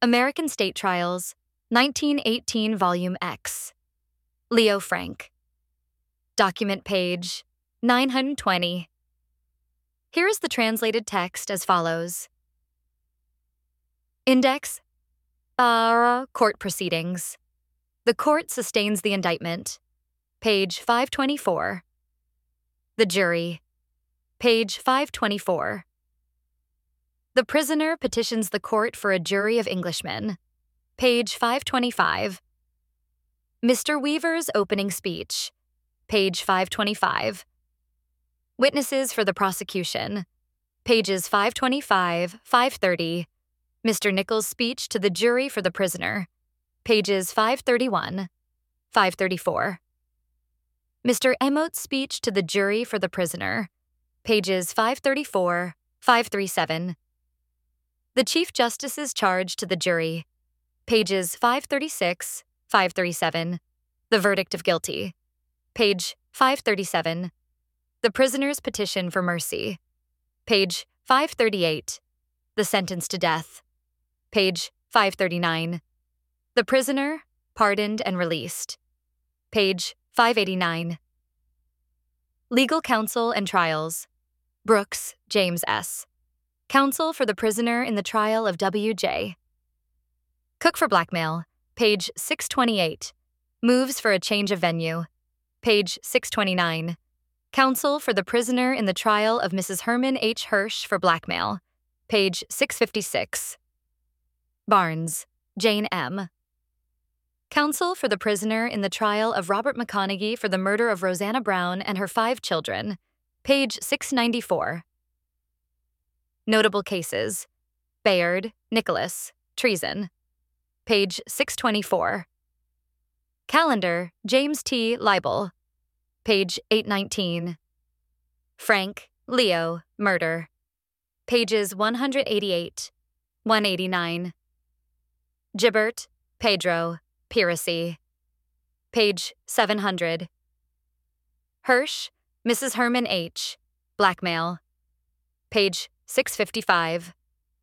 American State Trials, 1918 Volume X. Leo Frank. Document page 920. Here is the translated text as follows. Index. Court proceedings. The court sustains the indictment. Page 524. The jury. Page 524. The prisoner petitions the court for a jury of Englishmen. Page 525. Mr. Weaver's opening speech. Page 525. Witnesses for the prosecution. Pages 525, 530. Mr. Nichols' speech to the jury for the prisoner. Pages 531, 534. Mr. Emote's speech to the jury for the prisoner. Pages 534, 537. The Chief Justice's charge to the jury. Pages 536, 537. The verdict of guilty. Page 537. The prisoner's petition for mercy. Page 538. The sentence to death. Page 539. The prisoner, pardoned and released. Page 589. Legal counsel and trials. Brooks, James S. Counsel for the prisoner in the trial of W.J. Cook for blackmail. Page 628. Moves for a change of venue. Page 629. Counsel for the prisoner in the trial of Mrs. Herman H. Hirsch for blackmail. Page 656. Barnes, Jane M. Counsel for the prisoner in the trial of Robert McConaughey for the murder of Rosanna Brown and her 5 children. Page 694. Notable cases. Bayard, Nicholas, treason. Page 624. Callender, James T. libel. Page 819. Frank, Leo, murder. Pages 188, 189. Gibbert, Pedro, piracy. Page 700. Hirsch, Mrs. Herman H., blackmail. Page 655.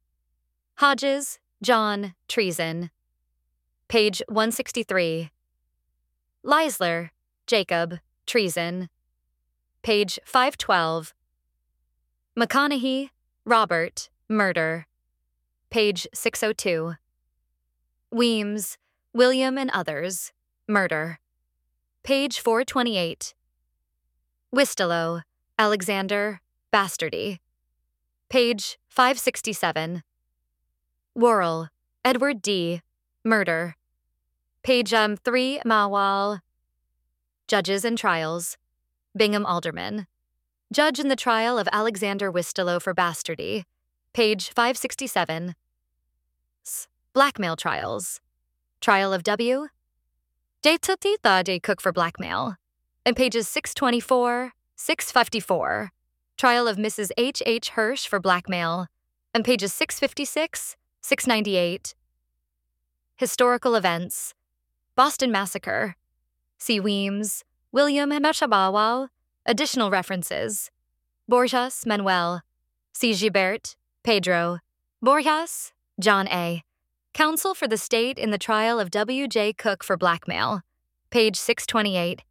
Hodges, John, treason. Page 163. Leisler, Jacob, treason. Page 512. McConaughey, Robert, murder. Page 602. Weems, William and others, murder. Page 428. Wistelow, Alexander, bastardy. Page 567. Worrell, Edward D., murder. Page 3 Mawal. Judges and trials. Bingham Alderman. Judge in the trial of Alexander Wistelow for bastardy. Page 567. Blackmail trials. Trial of W. Detutita de Cook for blackmail. And pages 624, 654. Trial of Mrs. H. H. Hirsch for blackmail. And pages 656, 698. Historical events. Boston Massacre. C. Weems, William Hemeshabawa. Additional references. Borjas, Manuel. C. Gibert, Pedro. Borjas, John A. Counsel for the state in the trial of W.J. Cook for blackmail. Page 628.